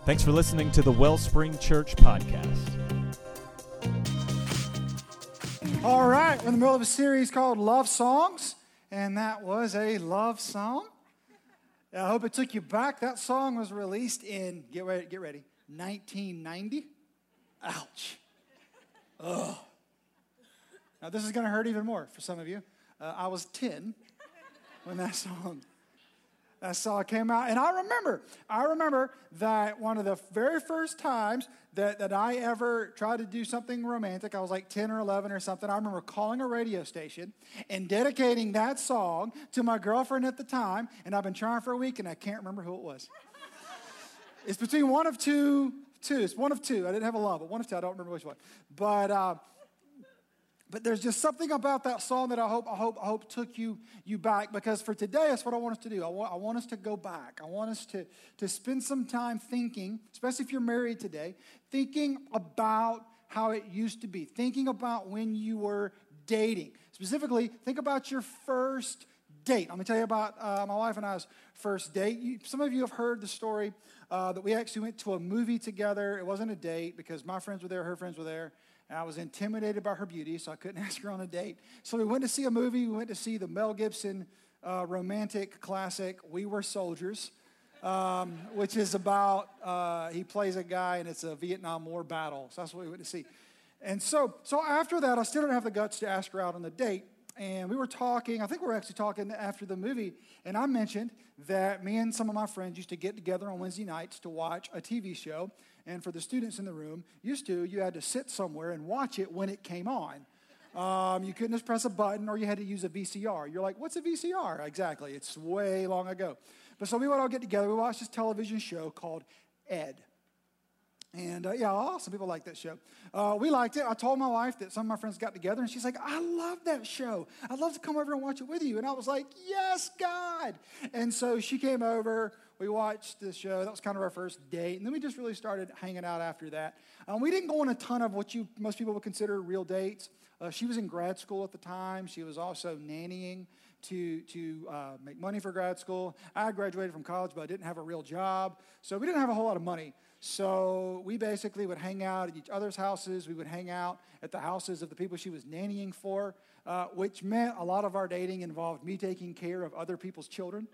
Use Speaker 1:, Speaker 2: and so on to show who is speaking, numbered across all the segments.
Speaker 1: Thanks for listening to the Wellspring Church podcast.
Speaker 2: All right, we're in the middle of a series called Love Songs, and that was a love song. I hope it took you back. That song was released in, get ready, 1990. Ouch. Ugh. Now, this is going to hurt even more for some of you. I was 10 when that song came out. And I remember that one of the very first times that I ever tried to do something romantic, I was like 10 or 11 or something. I remember calling a radio station and dedicating that song to my girlfriend at the time. And I've been trying for a week, and I can't remember who it was. It's between one of two. It's one of two. I didn't have a love, but one of two. I don't remember which one. But there's just something about that song that I hope took you back, because for today, that's what I want us to do. I want us to go back. I want us to spend some time thinking, especially if you're married today, thinking about how it used to be, thinking about when you were dating. Specifically, think about your first date. I'm going to tell you about my wife and I's first date. Some of you have heard the story that we actually went to a movie together. It wasn't a date because my friends were there, her friends were there. And I was intimidated by her beauty, so I couldn't ask her on a date. So we went to see a movie. We went to see the Mel Gibson romantic classic, We Were Soldiers, which is about, he plays a guy, and it's a Vietnam War battle. So that's what we went to see. And so after that, I still didn't have the guts to ask her out on the date. And we were talking, I think we were actually talking after the movie, and I mentioned that me and some of my friends used to get together on Wednesday nights to watch a TV show. And for the students in the room, you had to sit somewhere and watch it when it came on. You couldn't just press a button, or you had to use a VCR. You're like, what's a VCR? Exactly, it's way long ago. But so we would all get together. We watched this television show called Ed. And some people like that show. We liked it. I told my wife that some of my friends got together, and she's like, I love that show. I'd love to come over and watch it with you. And I was like, yes, God. And so she came over. We watched the show. That was kind of our first date. And then we just really started hanging out after that. We didn't go on a ton of what most people would consider real dates. She was in grad school at the time. She was also nannying to make money for grad school. I graduated from college, but I didn't have a real job. So we didn't have a whole lot of money. So we basically would hang out at each other's houses. We would hang out at the houses of the people she was nannying for, which meant a lot of our dating involved me taking care of other people's children.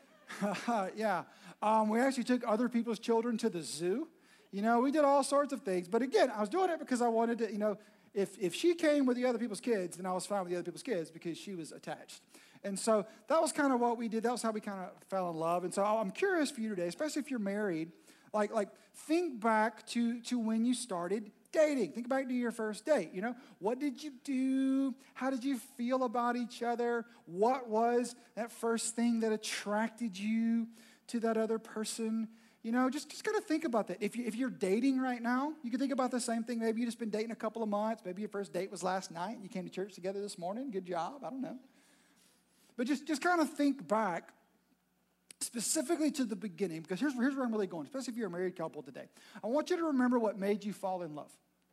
Speaker 2: Yeah. We actually took other people's children to the zoo. We did all sorts of things. But again, I was doing it because I wanted to, if she came with the other people's kids, then I was fine with the other people's kids because she was attached. And so that was kind of what we did. That was how we kind of fell in love. And so I'm curious for you today, especially if you're married, like think back to when you started dating. Think back to your first date. What did you do? How did you feel about each other? What was that first thing that attracted you to that other person? Just kind of think about that. If you're dating right now, you can think about the same thing. Maybe you've just been dating a couple of months. Maybe your first date was last night. You came to church together this morning. Good job. I don't know. But just kind of think back specifically to the beginning, because here's where I'm really going, especially if you're a married couple today. I want you to remember what made you fall in love.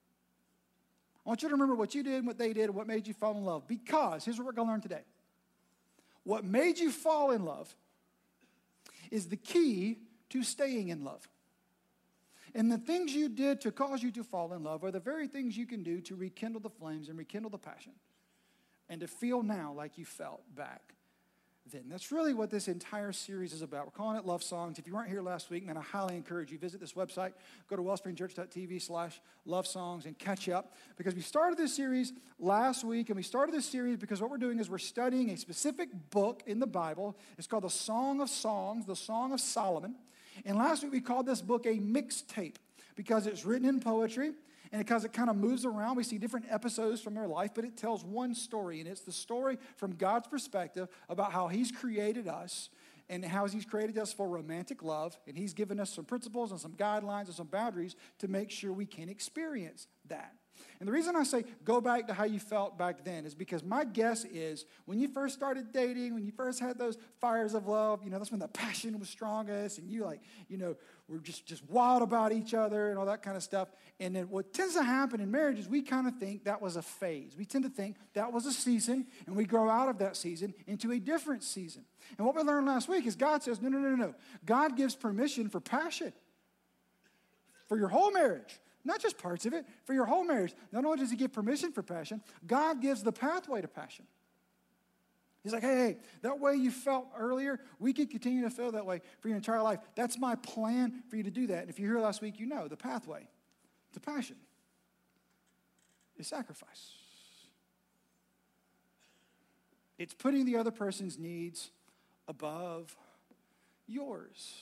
Speaker 2: I want you to remember what you did and what they did and what made you fall in love, because here's what we're going to learn today. What made you fall in love is the key to staying in love. And the things you did to cause you to fall in love are the very things you can do to rekindle the flames and rekindle the passion and to feel now like you felt back then. That's really what this entire series is about. We're calling it Love Songs. If you weren't here last week, then I highly encourage you, visit this website, go to wellspringchurch.tv/lovesongs and catch up, because we started this series last week, and we started this series because what we're doing is we're studying a specific book in the Bible. It's called the Song of Songs, the Song of Solomon. And last week we called this book a mixtape because it's written in poetry, and because it kind of moves around. We see different episodes from their life, but it tells one story, and it's the story from God's perspective about how he's created us and how he's created us for romantic love, and he's given us some principles and some guidelines and some boundaries to make sure we can experience that. And the reason I say go back to how you felt back then is because my guess is when you first started dating, when you first had those fires of love, that's when the passion was strongest, and you were just wild about each other and all that kind of stuff. And then what tends to happen in marriage is we kind of think that was a phase. We tend to think that was a season, and we grow out of that season into a different season. And what we learned last week is God says, no. God gives permission for passion. for your whole marriage. Not just parts of it, for your whole marriage. Not only does he give permission for passion, God gives the pathway to passion. He's like, hey, that way you felt earlier, we can continue to feel that way for your entire life. That's my plan for you to do that. And if you're here last week, you know the pathway to passion is sacrifice. It's putting the other person's needs above yours.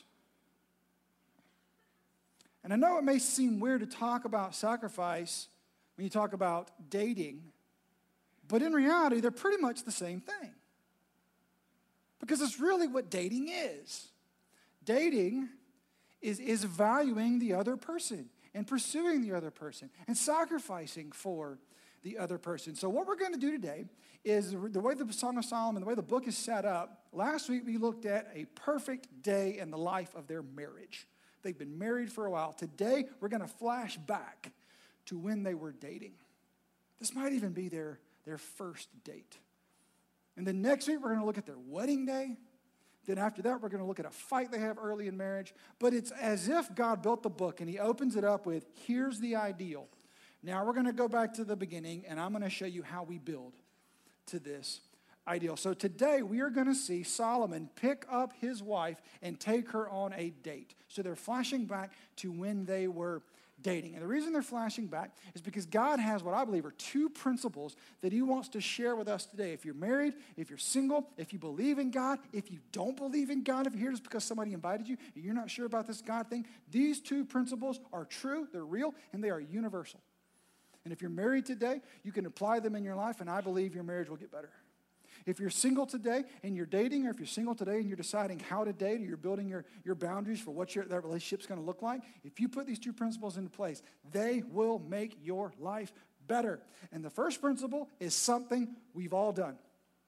Speaker 2: And I know it may seem weird to talk about sacrifice when you talk about dating, but in reality, they're pretty much the same thing. Because it's really what dating is. Dating is valuing the other person and pursuing the other person and sacrificing for the other person. So what we're going to do today is the way the Song of Solomon, the way the book is set up. Last week we looked at a perfect day in the life of their marriage. They've been married for a while. Today we're going to flash back to when they were dating. This might even be their first date. And then next week we're going to look at their wedding day. Then after that we're going to look at a fight they have early in marriage. But it's as if God built the book and he opens it up with, here's the ideal. Now we're going to go back to the beginning and I'm going to show you how we build to this ideal. So today we are going to see Solomon pick up his wife and take her on a date. So they're flashing back to when they were dating. And the reason they're flashing back is because God has what I believe are two principles that he wants to share with us today. If you're married, if you're single, if you believe in God, if you don't believe in God, if you're here just because somebody invited you and you're not sure about this God thing, these two principles are true, they're real, and they are universal. And if you're married today, you can apply them in your life, and I believe your marriage will get better. If you're single today and you're dating, or if you're single today and you're deciding how to date, or you're building your boundaries for what that relationship's going to look like, if you put these two principles into place, they will make your life better. And the first principle is something we've all done.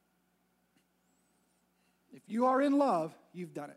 Speaker 2: If you are in love, you've done it.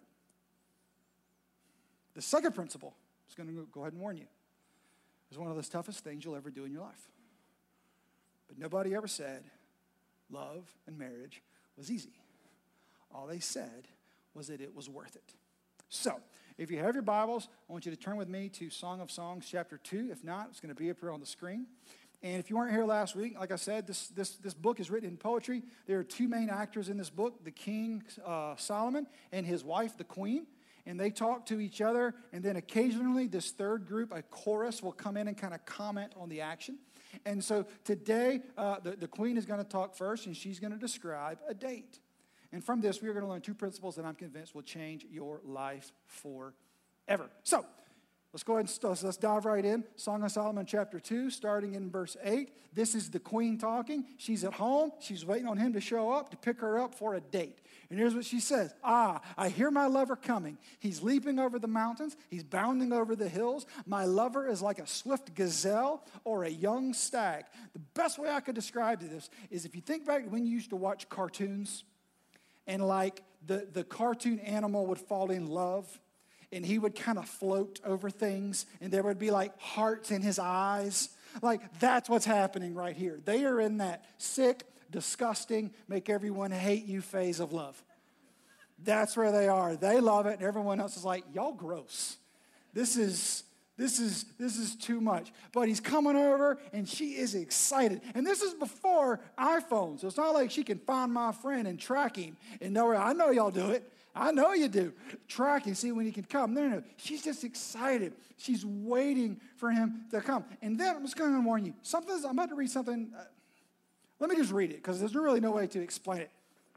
Speaker 2: The second principle, I'm just going to go ahead and warn you, is one of the toughest things you'll ever do in your life. But nobody ever said love and marriage was easy. All they said was that it was worth it. So, if you have your Bibles, I want you to turn with me to Song of Songs, chapter 2. If not, it's going to be up here on the screen. And if you weren't here last week, like I said, this book is written in poetry. There are two main actors in this book, the king Solomon and his wife, the queen. And they talk to each other, and then occasionally this third group, a chorus, will come in and kind of comment on the action. And so today, the queen is going to talk first, and she's going to describe a date. And from this, we are going to learn two principles that I'm convinced will change your life forever. So, let's go ahead and let's dive right in. Song of Solomon, chapter 2, starting in verse 8. This is the queen talking. She's at home. She's waiting on him to show up, to pick her up for a date. And here's what she says. I hear my lover coming. He's leaping over the mountains. He's bounding over the hills. My lover is like a swift gazelle or a young stag. The best way I could describe this is if you think back when you used to watch cartoons and like the cartoon animal would fall in love and he would kind of float over things and there would be like hearts in his eyes. Like that's what's happening right here. They are in that sick, disgusting, make everyone hate you phase of love. That's where they are. They love it, and everyone else is like, y'all gross. This is too much. But he's coming over, and she is excited. And this is before iPhone, so it's not like she can find my friend and track him and know where. I know y'all do it. I know you do. Track and see when he can come. No. She's just excited. She's waiting for him to come. And then I'm just going to warn you. I'm about to read something. Let me just read it because there's really no way to explain it.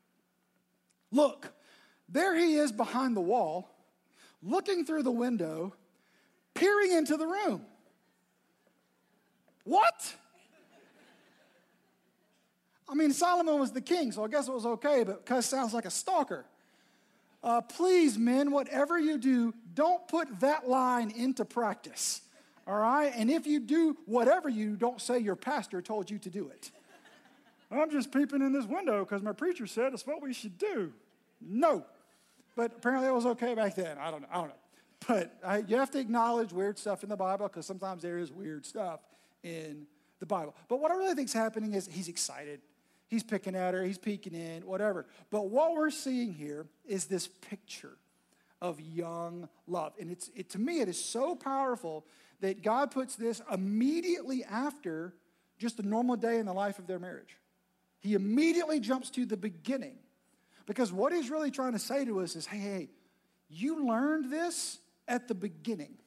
Speaker 2: Look, there he is behind the wall, looking through the window, peering into the room. What? I mean, Solomon was the king, so I guess it was okay, but because it sounds like a stalker. Please, men, whatever you do, don't put that line into practice, all right? And if you do whatever you do, don't say your pastor told you to do it. I'm just peeping in this window because my preacher said it's what we should do. No. But apparently it was okay back then. I don't know. But you have to acknowledge weird stuff in the Bible because sometimes there is weird stuff in the Bible. But what I really think is happening is he's excited. He's picking at her. He's peeking in, whatever. But what we're seeing here is this picture of young love. And to me, it is so powerful that God puts this immediately after just a normal day in the life of their marriage. He immediately jumps to the beginning. Because what he's really trying to say to us is, hey, you learned this at the beginning.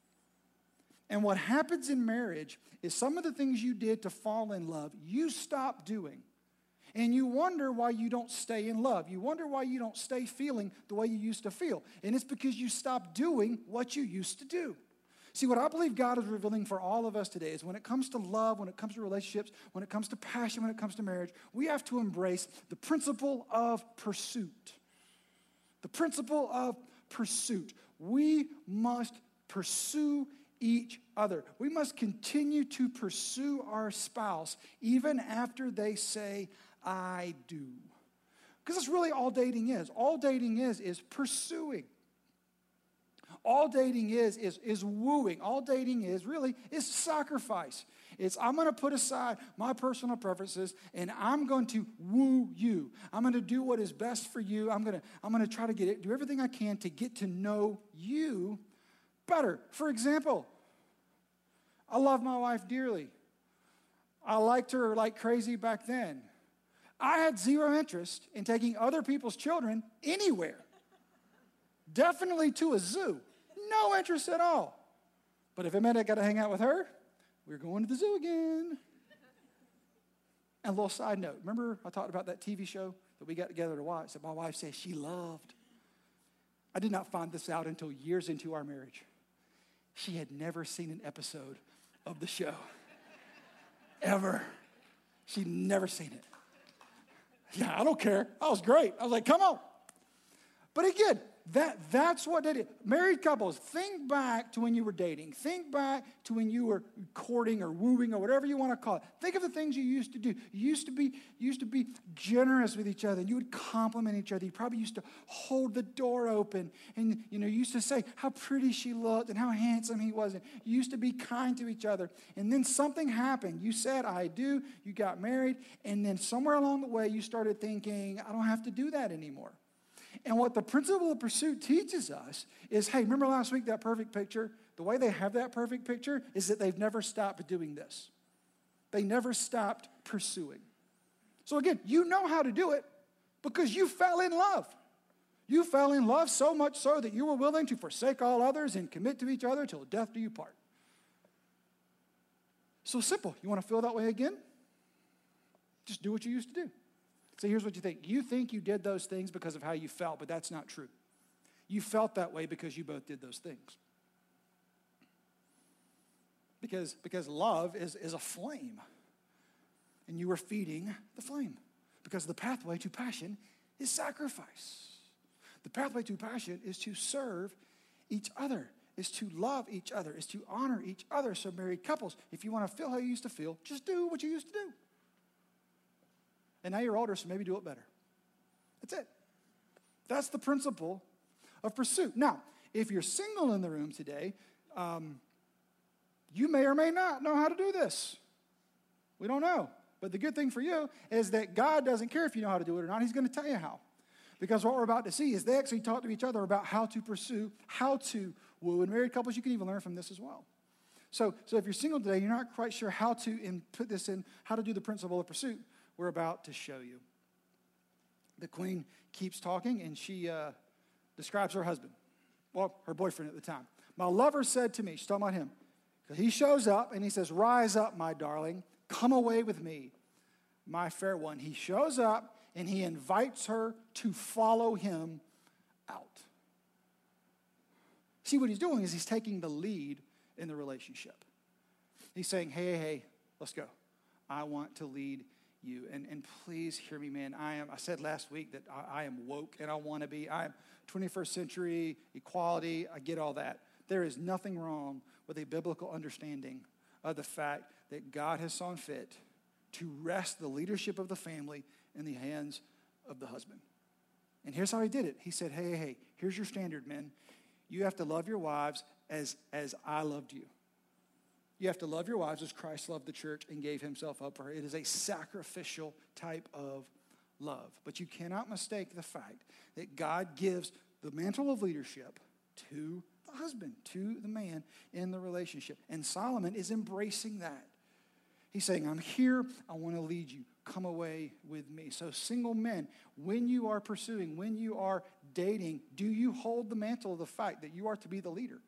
Speaker 2: And what happens in marriage is some of the things you did to fall in love, you stop doing. And you wonder why you don't stay in love. You wonder why you don't stay feeling the way you used to feel. And it's because you stopped doing what you used to do. See, what I believe God is revealing for all of us today is when it comes to love, when it comes to relationships, when it comes to passion, when it comes to marriage, we have to embrace the principle of pursuit. The principle of pursuit. We must pursue each other. We must continue to pursue our spouse even after they say, I do. Because that's really all dating is. All dating is pursuing. All dating is wooing. All dating is sacrifice. It's I'm going to put aside my personal preferences and I'm going to woo you. I'm going to do what is best for you. I'm going to try to do everything I can to get to know you better. For example, I love my wife dearly. I liked her like crazy back then. I had zero interest in taking other people's children anywhere. Definitely to a zoo. No interest at all. But if it meant I got to hang out with her, we're going to the zoo again. And a little side note, remember I talked about that TV show that we got together to watch that my wife says she loved? I did not find this out until years into our marriage. She had never seen an episode of the show. Ever. She'd never seen it. Yeah, I don't care. I was great. I was like, come on. But again, that's what did it. Married couples, think back to when you were dating. Think back to when you were courting or wooing or whatever you want to call it. Think of the things you used to do. You used to be generous with each other. You would compliment each other. You probably used to hold the door open. And, you used to say how pretty she looked and how handsome he was. And you used to be kind to each other. And then something happened. You said, I do. You got married. And then somewhere along the way, you started thinking, I don't have to do that anymore. And what the principle of pursuit teaches us is, hey, remember last week that perfect picture? The way they have that perfect picture is that they've never stopped doing this. They never stopped pursuing. So again, you know how to do it because you fell in love. You fell in love so much so that you were willing to forsake all others and commit to each other till death do you part. So simple. You want to feel that way again? Just do what you used to do. So here's what you think. You think you did those things because of how you felt, but that's not true. You felt that way because you both did those things. Because love is a flame. And you were feeding the flame. Because the pathway to passion is sacrifice. The pathway to passion is to serve each other, is to love each other, is to honor each other. So married couples, if you want to feel how you used to feel, just do what you used to do. And now you're older, so maybe do it better. That's it. That's the principle of pursuit. Now, if you're single in the room today, you may or may not know how to do this. We don't know. But the good thing for you is that God doesn't care if you know how to do it or not. He's going to tell you how. Because what we're about to see is they actually talk to each other about how to pursue, how to woo. And married couples, you can even learn from this as well. So if you're single today, you're not quite sure how to put this in, how to do the principle of pursuit, we're about to show you. The queen keeps talking, and she describes her husband. Well, her boyfriend at the time. My lover said to me, she's talking about him. He shows up, and he says, rise up, my darling. Come away with me, my fair one. He shows up, and he invites her to follow him out. See, what he's doing is he's taking the lead in the relationship. He's saying, hey, let's go. I want to lead you. And please hear me, man. I said last week that I am woke and I want to be. I am 21st century equality. I get all that. There is nothing wrong with a biblical understanding of the fact that God has saw fit to rest the leadership of the family in the hands of the husband. And here's how he did it. He said, hey, here's your standard, men. You have to love your wives as I loved you. You have to love your wives as Christ loved the church and gave himself up for her. It is a sacrificial type of love. But you cannot mistake the fact that God gives the mantle of leadership to the husband, to the man in the relationship. And Solomon is embracing that. He's saying, I'm here, I want to lead you. Come away with me. So single men, when you are pursuing, when you are dating, do you hold the mantle of the fact that you are to be the leader?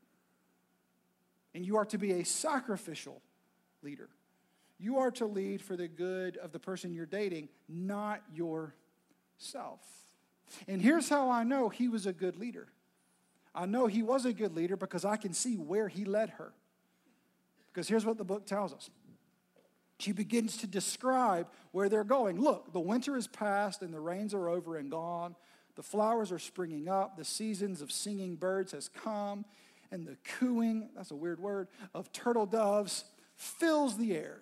Speaker 2: And you are to be a sacrificial leader. You are to lead for the good of the person you're dating, not yourself. And here's how I know he was a good leader. I know he was a good leader because I can see where he led her. Because here's what the book tells us. She begins to describe where they're going. Look, the winter is past and the rains are over and gone. The flowers are springing up. The seasons of singing birds has come. And the cooing, that's a weird word, of turtle doves fills the air.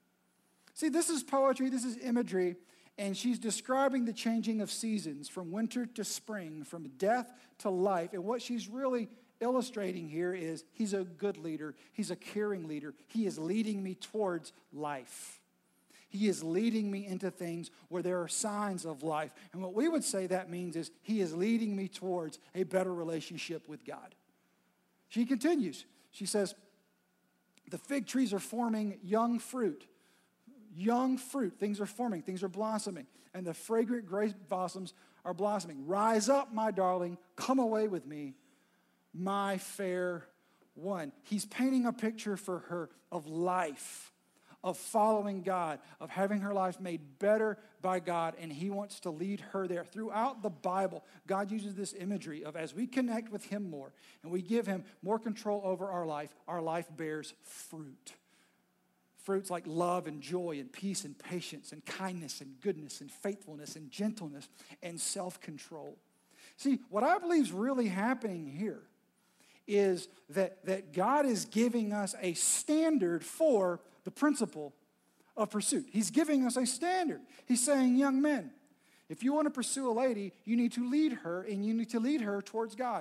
Speaker 2: See, this is poetry, this is imagery, and she's describing the changing of seasons from winter to spring, from death to life. And what she's really illustrating here is he's a good leader. He's a caring leader. He is leading me towards life. He is leading me into things where there are signs of life. And what we would say that means is he is leading me towards a better relationship with God. She continues. She says, the fig trees are forming young fruit. Young fruit. Things are forming. Things are blossoming. And the fragrant grape blossoms are blossoming. Rise up, my darling. Come away with me, my fair one. He's painting a picture for her of life, of following God, of having her life made better by God, and he wants to lead her there. Throughout the Bible, God uses this imagery of as we connect with him more and we give him more control over our life bears fruit. Fruits like love and joy and peace and patience and kindness and goodness and faithfulness and gentleness and self-control. See, what I believe is really happening here is that God is giving us a standard for the principle of pursuit. He's giving us a standard. He's saying, young men, if you want to pursue a lady, you need to lead her, and you need to lead her towards God.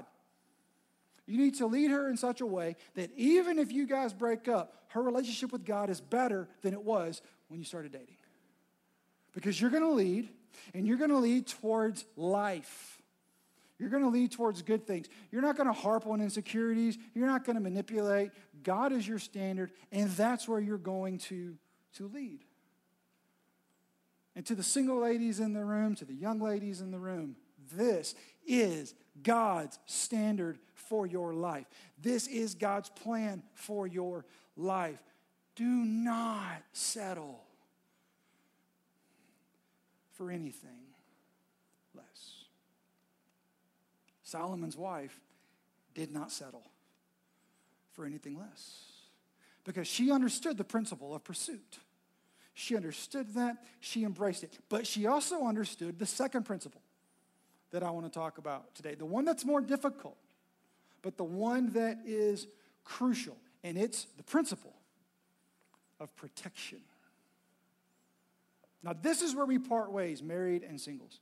Speaker 2: You need to lead her in such a way that even if you guys break up, her relationship with God is better than it was when you started dating. Because you're going to lead, and you're going to lead towards life. You're going to lead towards good things. You're not going to harp on insecurities. You're not going to manipulate. God is your standard, and that's where you're going to lead. And to the single ladies in the room, to the young ladies in the room, this is God's standard for your life. This is God's plan for your life. Do not settle for anything less. Solomon's wife did not settle for anything less because she understood the principle of pursuit. She understood that. She embraced it. But she also understood the second principle that I want to talk about today, the one that's more difficult, but the one that is crucial, and it's the principle of protection. Now, this is where we part ways, married and singles.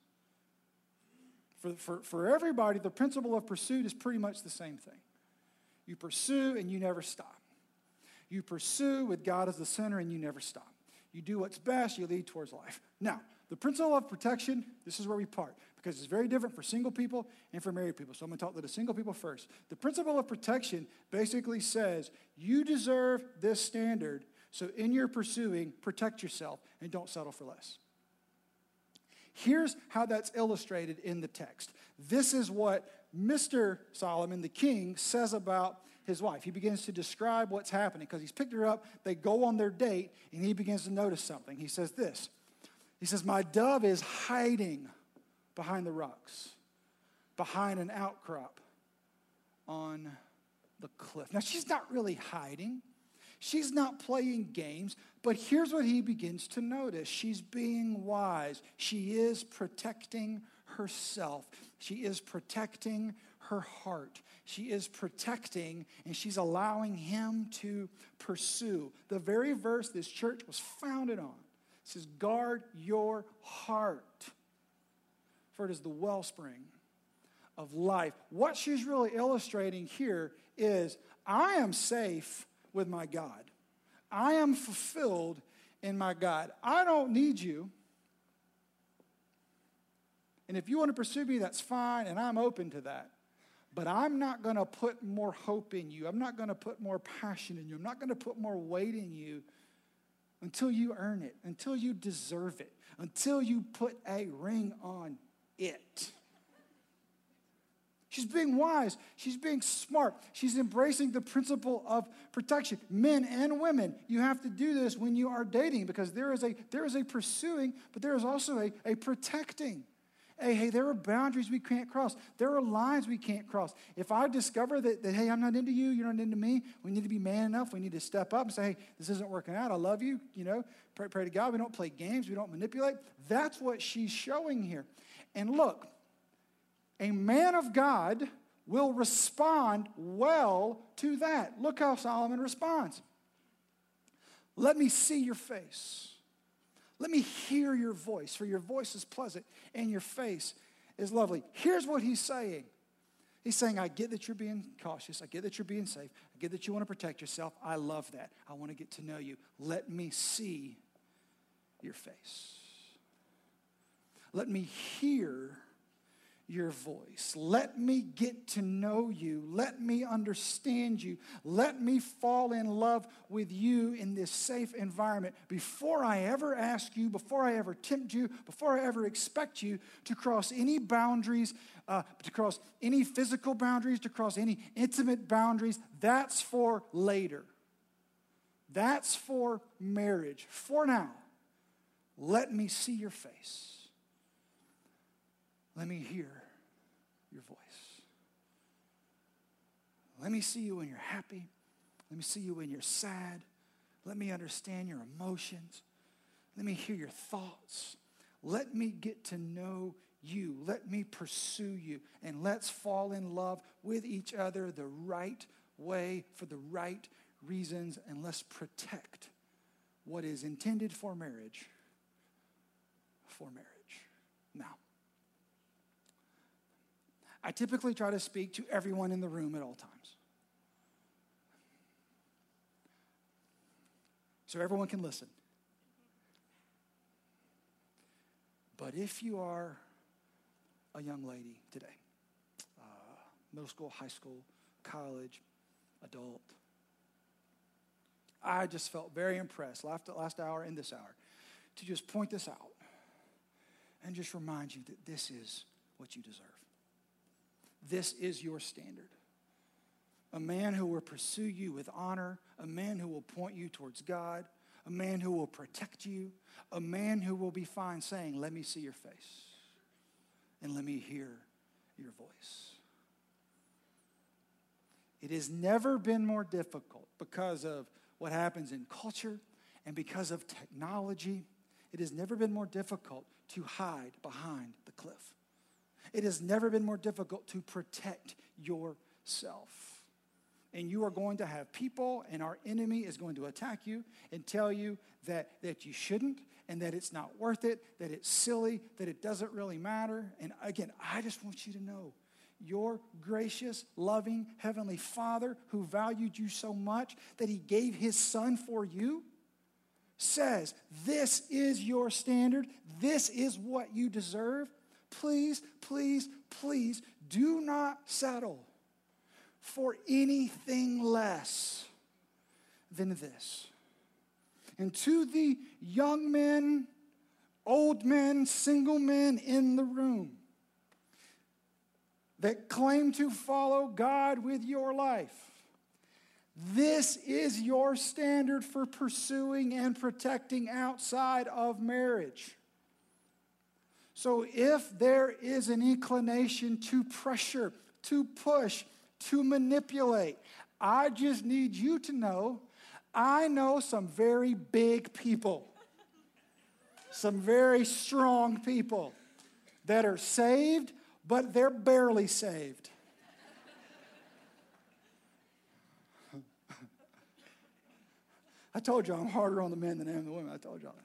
Speaker 2: For everybody, the principle of pursuit is pretty much the same thing. You pursue and you never stop. You pursue with God as the center and you never stop. You do what's best, you lead towards life. Now, the principle of protection, this is where we part, because it's very different for single people and for married people. So I'm going to talk to the single people first. The principle of protection basically says you deserve this standard, so in your pursuing, protect yourself and don't settle for less. Here's how that's illustrated in the text. This is what Mr. Solomon, the king, says about his wife. He begins to describe what's happening because he's picked her up. They go on their date, and he begins to notice something. He says this. He says, my dove is hiding behind the rocks, behind an outcrop on the cliff. Now, she's not really hiding. She's not playing games. But here's what he begins to notice. She's being wise. She is protecting herself. She is protecting her heart. She is protecting, and she's allowing him to pursue. The very verse this church was founded on says, guard your heart, for it is the wellspring of life. What she's really illustrating here is, I am safe with my God. I am fulfilled in my God. I don't need you. And if you want to pursue me, that's fine, and I'm open to that. But I'm not going to put more hope in you. I'm not going to put more passion in you. I'm not going to put more weight in you until you earn it, until you deserve it, until you put a ring on it. She's being wise. She's being smart. She's embracing the principle of protection. Men and women, you have to do this when you are dating because there is a pursuing, but there is also a protecting. Hey, there are boundaries we can't cross. There are lines we can't cross. If I discover that, hey, I'm not into you, you're not into me, we need to be man enough. We need to step up and say, hey, this isn't working out. I love you. Pray to God. We don't play games. We don't manipulate. That's what she's showing here. And look, a man of God will respond well to that. Look how Solomon responds. Let me see your face. Let me hear your voice, for your voice is pleasant and your face is lovely. Here's what he's saying. He's saying, I get that you're being cautious. I get that you're being safe. I get that you want to protect yourself. I love that. I want to get to know you. Let me see your face. Let me hear your voice. Let me get to know you. Let me understand you. Let me fall in love with you in this safe environment before I ever ask you, before I ever tempt you, before I ever expect you to cross any boundaries, to cross any physical boundaries, to cross any intimate boundaries. That's for later. That's for marriage. For now, let me see your face. Let me hear your voice. Let me see you when you're happy. Let me see you when you're sad. Let me understand your emotions. Let me hear your thoughts. Let me get to know you. Let me pursue you. And let's fall in love with each other the right way for the right reasons. And let's protect what is intended for marriage. Now, I typically try to speak to everyone in the room at all times, so everyone can listen. But if you are a young lady today, middle school, high school, college, adult, I just felt very impressed last hour and this hour to just point this out and just remind you that this is what you deserve. This is your standard. A man who will pursue you with honor, a man who will point you towards God, a man who will protect you, a man who will be fine saying, let me see your face and let me hear your voice. It has never been more difficult because of what happens in culture and because of technology. It has never been more difficult to hide behind the cliff. It has never been more difficult to protect yourself. And you are going to have people, and our enemy is going to attack you and tell you that you shouldn't, and that it's not worth it, that it's silly, that it doesn't really matter. And again, I just want you to know, your gracious, loving Heavenly Father who valued you so much that He gave His Son for you says, this is your standard. This is what you deserve. Please, please, please do not settle for anything less than this. And to the young men, old men, single men in the room that claim to follow God with your life, this is your standard for pursuing and protecting outside of marriage. So if there is an inclination to pressure, to push, to manipulate, I just need you to know, I know some very big people, some very strong people that are saved, but they're barely saved. I told you I'm harder on the men than I am the women. I told y'all that.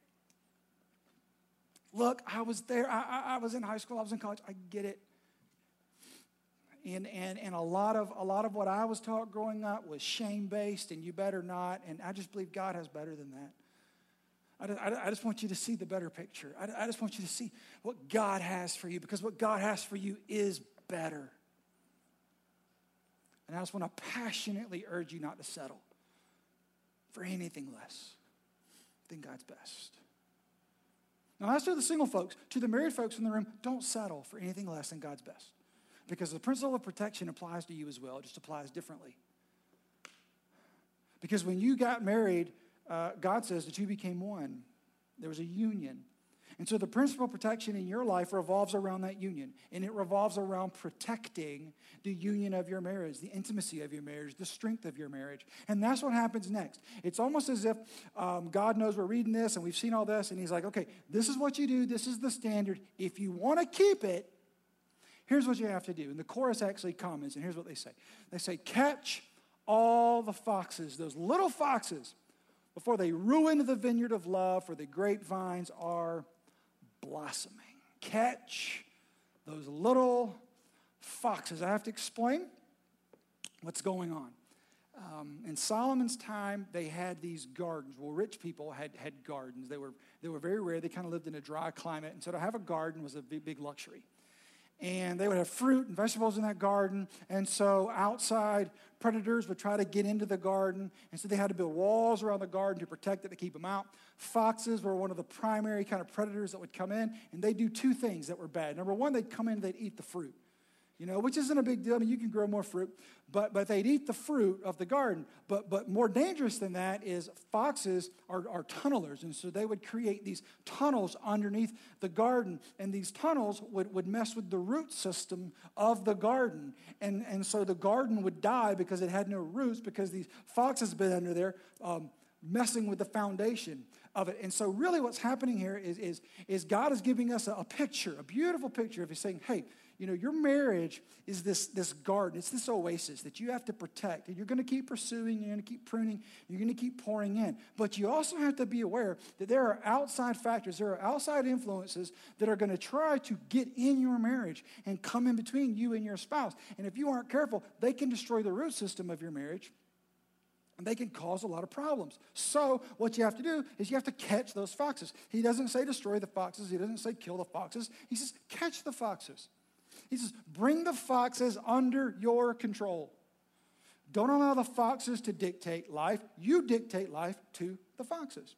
Speaker 2: Look, I was there. I was in high school. I was in college. I get it. And a lot of what I was taught growing up was shame-based, and you better not. And I just believe God has better than that. I just want you to see the better picture. I just want you to see what God has for you, because what God has for you is better. And I just want to passionately urge you not to settle for anything less than God's best. Now, that's to the single folks. To the married folks in the room, don't settle for anything less than God's best. Because the principle of protection applies to you as well. It just applies differently. Because when you got married, God says the two became one. There was a union. And so the principle of protection in your life revolves around that union. And it revolves around protecting the union of your marriage, the intimacy of your marriage, the strength of your marriage. And that's what happens next. It's almost as if God knows we're reading this and we've seen all this. And he's like, okay, this is what you do. This is the standard. If you want to keep it, here's what you have to do. And the chorus actually comments, and here's what they say. They say, catch all the foxes, those little foxes, before they ruin the vineyard of love, for the grapevines are blossoming. Catch those little foxes. I have to explain what's going on. In Solomon's time, they had these gardens. Well, rich people had gardens. They were very rare. They kind of lived in a dry climate, and so to have a garden was a big luxury. And they would have fruit and vegetables in that garden. And so outside predators would try to get into the garden. And so they had to build walls around the garden to protect it, to keep them out. Foxes were one of the primary kind of predators that would come in. And they do two things that were bad. Number one, they'd come in and they'd eat the fruit. Which isn't a big deal. I mean, you can grow more fruit, but they'd eat the fruit of the garden. But more dangerous than that is foxes are tunnelers, and so they would create these tunnels underneath the garden, and these tunnels would mess with the root system of the garden, and so the garden would die because it had no roots, because these foxes had been under there messing with the foundation of it. And so really what's happening here is God is giving us a picture, a beautiful picture of He's saying, hey, your marriage is this garden. It's this oasis that you have to protect. And you're going to keep pursuing. You're going to keep pruning. You're going to keep pouring in. But you also have to be aware that there are outside factors. There are outside influences that are going to try to get in your marriage and come in between you and your spouse. And if you aren't careful, they can destroy the root system of your marriage. And they can cause a lot of problems. So what you have to do is you have to catch those foxes. He doesn't say destroy the foxes. He doesn't say kill the foxes. He says catch the foxes. He says, bring the foxes under your control. Don't allow the foxes to dictate life. You dictate life to the foxes.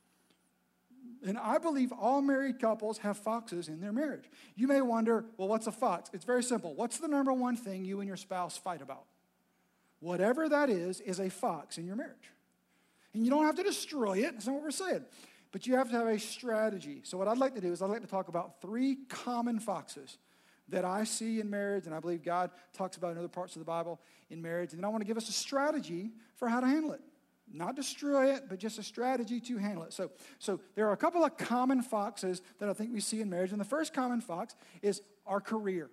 Speaker 2: And I believe all married couples have foxes in their marriage. You may wonder, well, what's a fox? It's very simple. What's the number one thing you and your spouse fight about? Whatever that is a fox in your marriage. And you don't have to destroy it. That's not what we're saying. But you have to have a strategy. So what I'd like to do is I'd like to talk about 3 common foxes that I see in marriage, and I believe God talks about in other parts of the Bible in marriage. And then I want to give us a strategy for how to handle it. Not destroy it, but just a strategy to handle it. So there are a couple of common foxes that I think we see in marriage. And the first common fox is our career.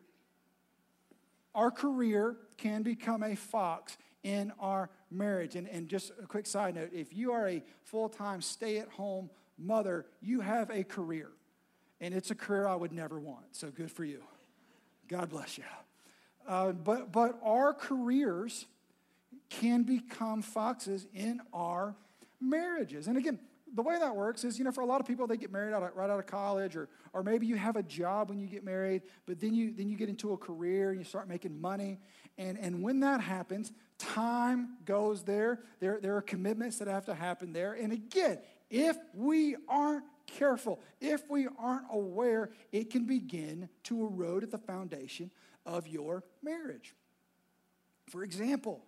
Speaker 2: Our career can become a fox in our marriage. And just a quick side note, if you are a full-time stay-at-home mother, you have a career. And it's a career I would never want, so good for you. God bless you. But our careers can become foxes in our marriages. And again, the way that works is, for a lot of people, they get married right out of college, or maybe you have a job when you get married, but then you get into a career and you start making money. And when that happens, time goes there. There are commitments that have to happen there. And again, if we aren't careful, if we aren't aware, it can begin to erode at the foundation of your marriage. For example,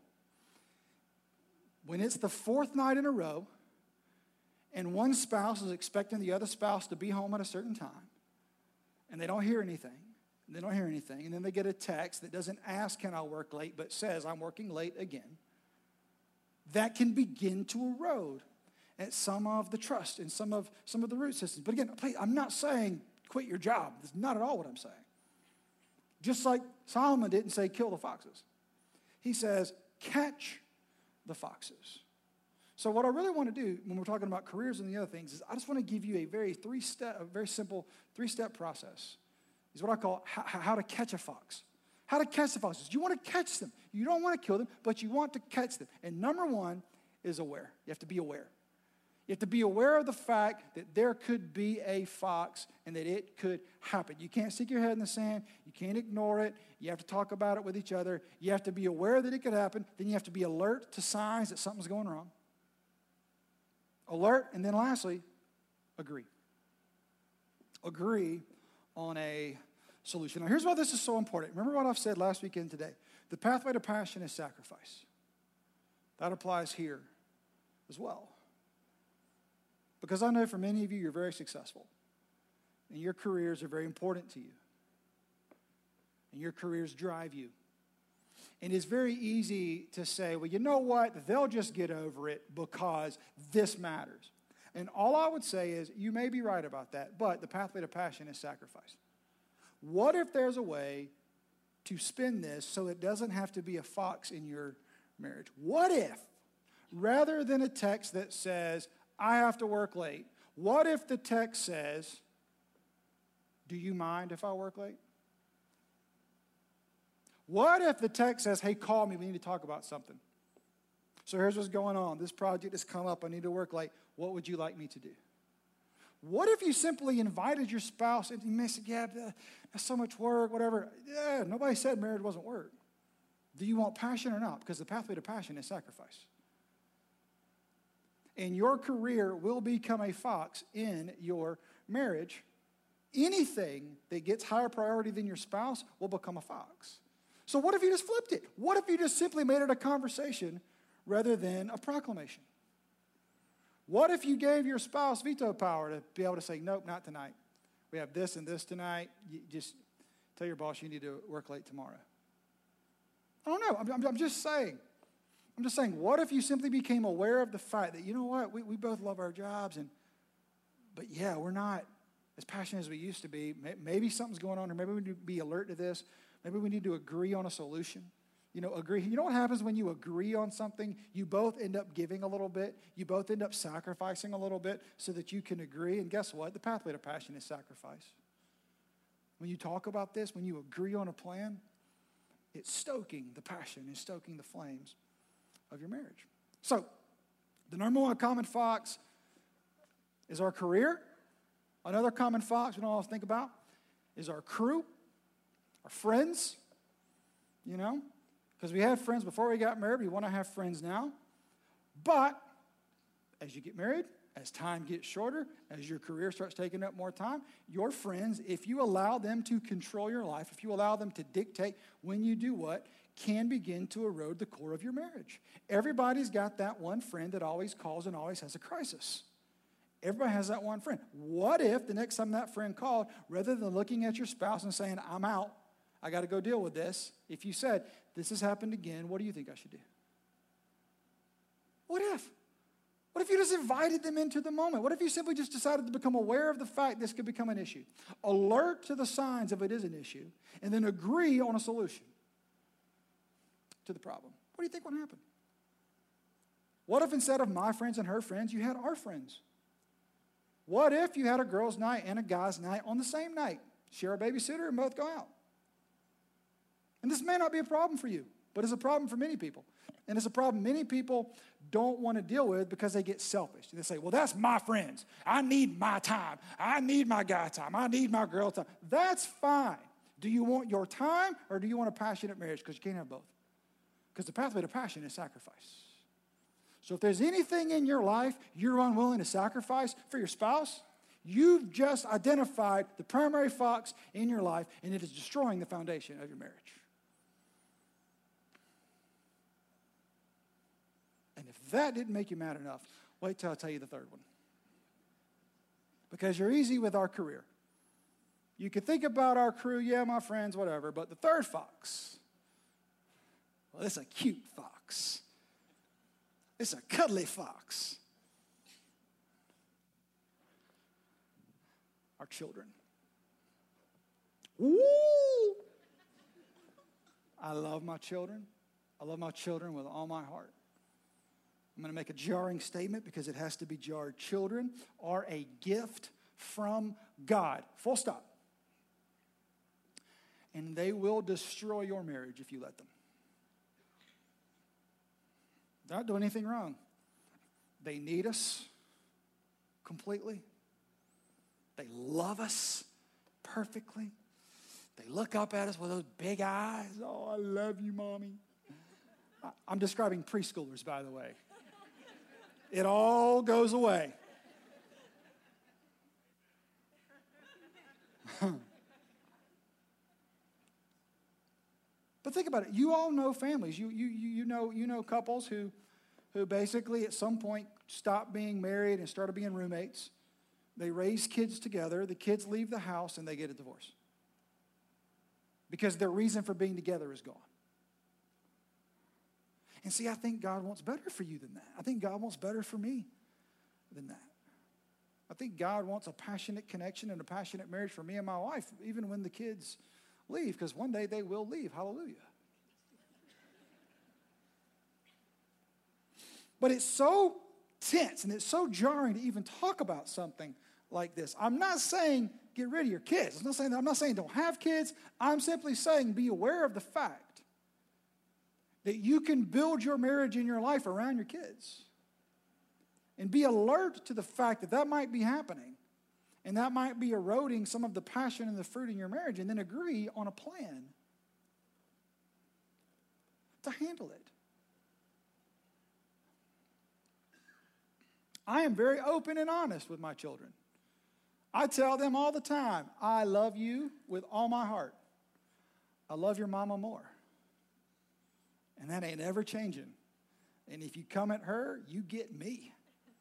Speaker 2: when it's the 4th night in a row and one spouse is expecting the other spouse to be home at a certain time and they don't hear anything, and then they get a text that doesn't ask, can I work late, but says, I'm working late again, that can begin to erode at some of the trust and some of the root systems. But again, I'm not saying quit your job. That's not at all what I'm saying. Just like Solomon didn't say kill the foxes. He says catch the foxes. So what I really want to do when we're talking about careers and the other things is I just want to give you a very simple three-step process. Is what I call how to catch a fox. How to catch the foxes. You want to catch them. You don't want to kill them, but you want to catch them. And number one is aware. You have to be aware. You have to be aware of the fact that there could be a fox and that it could happen. You can't stick your head in the sand. You can't ignore it. You have to talk about it with each other. You have to be aware that it could happen. Then you have to be alert to signs that something's going wrong. Alert, and then lastly, agree. Agree on a solution. Now, here's why this is so important. Remember what I've said last week and today. The pathway to passion is sacrifice. That applies here as well. Because I know for many of you, you're very successful. And your careers are very important to you. And your careers drive you. And it's very easy to say, well, you know what? They'll just get over it because this matters. And all I would say is, you may be right about that, but the pathway to passion is sacrifice. What if there's a way to spin this so it doesn't have to be a fox in your marriage? What if, rather than a text that says, I have to work late, what if the text says, do you mind if I work late? What if the text says, hey, call me, we need to talk about something. So here's what's going on. This project has come up, I need to work late. What would you like me to do? What if you simply invited your spouse and you said, yeah, that's so much work, whatever. Yeah, nobody said marriage wasn't work. Do you want passion or not? Because the pathway to passion is sacrifice. And your career will become a fox in your marriage. Anything that gets higher priority than your spouse will become a fox. So what if you just flipped it? What if you just simply made it a conversation rather than a proclamation? What if you gave your spouse veto power to be able to say, nope, not tonight. We have this and this tonight. You just tell your boss you need to work late tomorrow. I don't know. I'm just saying. I'm just saying, what if you simply became aware of the fact that, you know what, we both love our jobs, but yeah, we're not as passionate as we used to be. Maybe something's going on, or maybe we need to be alert to this. Maybe we need to agree on a solution. Agree. You know what happens when you agree on something? You both end up giving a little bit. You both end up sacrificing a little bit so that you can agree. And guess what? The pathway to passion is sacrifice. When you talk about this, when you agree on a plan, it's stoking the passion, it's stoking the flames of your marriage. So, the number one common fox is our career. Another common fox we don't always think about is our crew, our friends, because we had friends before we got married. We want to have friends now. But as you get married, as time gets shorter, as your career starts taking up more time, your friends, if you allow them to control your life, if you allow them to dictate when you do what, can begin to erode the core of your marriage. Everybody's got that one friend that always calls and always has a crisis. Everybody has that one friend. What if the next time that friend called, rather than looking at your spouse and saying, I'm out, I got to go deal with this, if you said, this has happened again, what do you think I should do? What if? What if you just invited them into the moment? What if you simply just decided to become aware of the fact this could become an issue? Alert to the signs if it is an issue, and then agree on a solution to the problem. What do you think would happen? What if instead of my friends and her friends, you had our friends? What if you had a girls' night and a guys' night on the same night? Share a babysitter and both go out. And this may not be a problem for you, but it's a problem for many people. And it's a problem many people don't want to deal with because they get selfish. And they say, well, that's my friends. I need my time. I need my guy time. I need my girl time. That's fine. Do you want your time or do you want a passionate marriage? Because you can't have both. Because the pathway to passion is sacrifice. So if there's anything in your life you're unwilling to sacrifice for your spouse, you've just identified the primary fox in your life, and it is destroying the foundation of your marriage. And if that didn't make you mad enough, wait till I tell you the third one. Because you're easy with our career. You could think about our crew, yeah, my friends, whatever, but the third fox, well, it's a cute fox. It's a cuddly fox. Our children. Woo! I love my children. I love my children with all my heart. I'm going to make a jarring statement because it has to be jarred. Children are a gift from God. Full stop. And they will destroy your marriage if you let them. They're not doing anything wrong. They need us. completely. They love us perfectly. They look up at us with those big eyes. Oh, I love you, Mommy. I'm describing preschoolers, by the way. It all goes away. But think about it. You all know families. You know couples who basically at some point stopped being married and started being roommates. They raise kids together. The kids leave the house and they get a divorce because their reason for being together is gone. And see, I think God wants better for you than that. I think God wants better for me than that. I think God wants a passionate connection and a passionate marriage for me and my wife, even when the kids leave, because one day they will leave. Hallelujah. But it's so tense and it's so jarring to even talk about something like this. I'm not saying get rid of your kids. I'm not saying don't have kids. I'm simply saying be aware of the fact that you can build your marriage in your life around your kids. And be alert to the fact that that might be happening. And that might be eroding some of the passion and the fruit in your marriage. And then agree on a plan to handle it. I am very open and honest with my children. I tell them all the time, I love you with all my heart. I love your mama more. And that ain't ever changing. And if you come at her, you get me.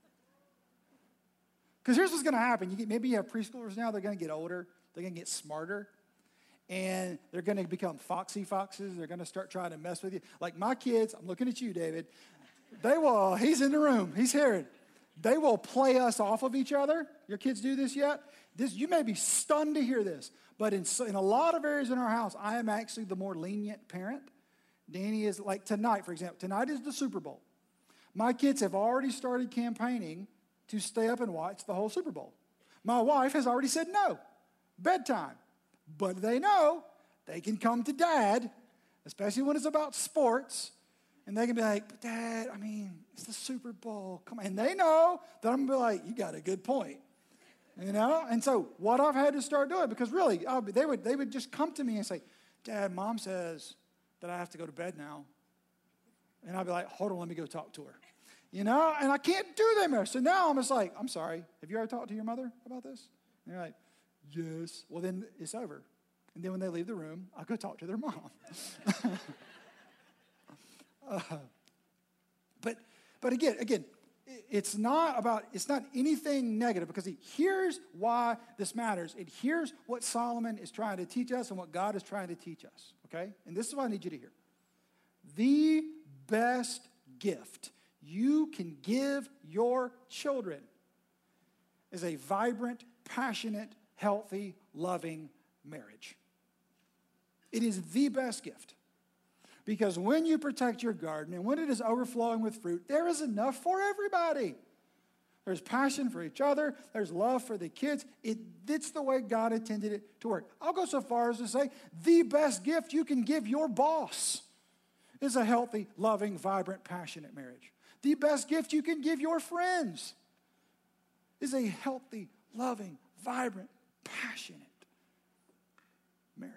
Speaker 2: Because here's what's going to happen. Maybe you have preschoolers now. They're going to get older. They're going to get smarter. And they're going to become foxy foxes. They're going to start trying to mess with you. Like my kids, I'm looking at you, David. They will, he's in the room. He's here. They will play us off of each other. Your kids do this yet? You may be stunned to hear this. But in a lot of areas in our house, I am actually the more lenient parent. Danny is like tonight, for example. Tonight is the Super Bowl. My kids have already started campaigning to stay up and watch the whole Super Bowl. My wife has already said no, bedtime. But they know they can come to Dad, especially when it's about sports, and they can be like, but Dad, it's the Super Bowl. Come on. And they know that I'm going to be like, you got a good point. You know? And so what I've had to start doing, because really, they would just come to me and say, Dad, Mom says that I have to go to bed now. And I'd be like, hold on, let me go talk to her. You know, and I can't do that anymore. So now I'm just like, I'm sorry. Have you ever talked to your mother about this? And you're like, yes. Well, then it's over. And then when they leave the room, I'll go talk to their mom. But again, it's not anything negative, because here's why this matters. And here's what Solomon is trying to teach us and what God is trying to teach us. Okay? And this is what I need you to hear. The best gift you can give your children is a vibrant, passionate, healthy, loving marriage. It is the best gift. Because when you protect your garden and when it is overflowing with fruit, there is enough for everybody. There's passion for each other. There's love for the kids. It's the way God intended it to work. I'll go so far as to say the best gift you can give your boss is a healthy, loving, vibrant, passionate marriage. The best gift you can give your friends is a healthy, loving, vibrant, passionate marriage.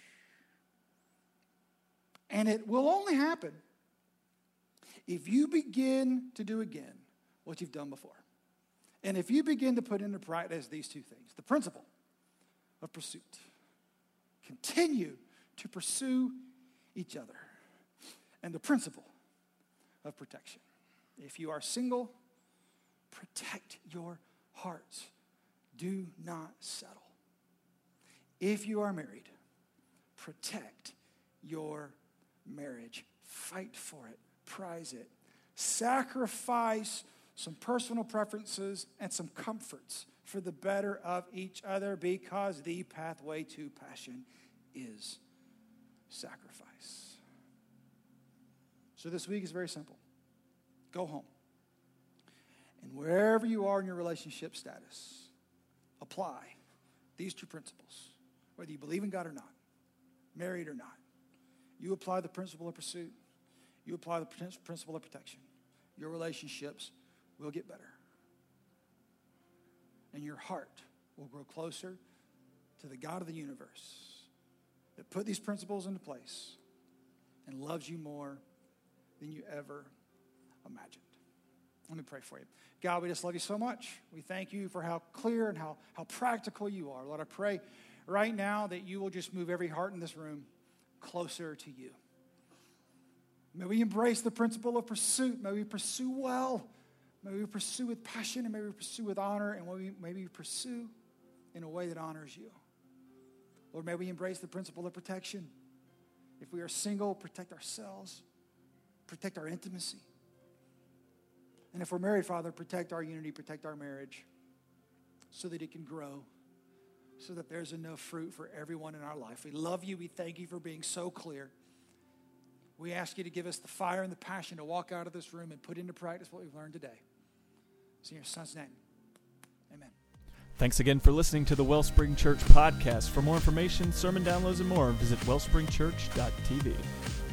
Speaker 2: And it will only happen if you begin to do again what you've done before. And if you begin to put into practice these two things, the principle of pursuit. Continue to pursue each other. And the principle of protection. If you are single, protect your hearts. Do not settle. If you are married, protect your marriage. Fight for it. Prize it. Sacrifice some personal preferences and some comforts for the better of each other, because the pathway to passion is sacrifice. So this week is very simple. Go home. And wherever you are in your relationship status, apply these two principles, whether you believe in God or not, married or not. You apply the principle of pursuit. You apply the principle of protection. Your relationships will get better. and your heart will grow closer to the God of the universe that put these principles into place and loves you more than you ever imagined. Let me pray for you. God, we just love you so much. We thank you for how clear and how practical you are. Lord, I pray right now that you will just move every heart in this room closer to you. May we embrace the principle of pursuit. May we pursue well. May we pursue with passion, and may we pursue with honor, and may we pursue in a way that honors you. Lord, may we embrace the principle of protection. If we are single, protect ourselves. Protect our intimacy. And if we're married, Father, protect our unity, protect our marriage so that it can grow, so that there's enough fruit for everyone in our life. We love you. We thank you for being so clear. We ask you to give us the fire and the passion to walk out of this room and put into practice what we've learned today. It's in your Son's name. Amen.
Speaker 1: Thanks again for listening to the Wellspring Church podcast. For more information, sermon downloads, and more, visit wellspringchurch.tv.